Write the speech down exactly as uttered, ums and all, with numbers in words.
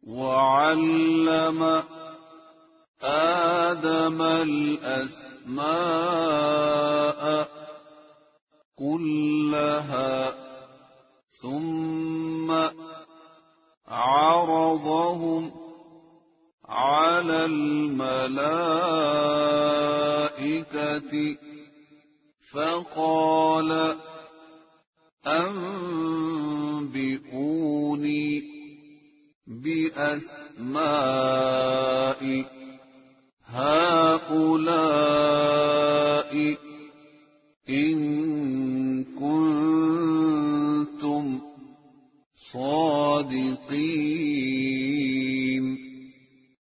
وعلم آدم الأسماء كلها ثم عرضهم على الملائكة فقال أنبئوني بأسماء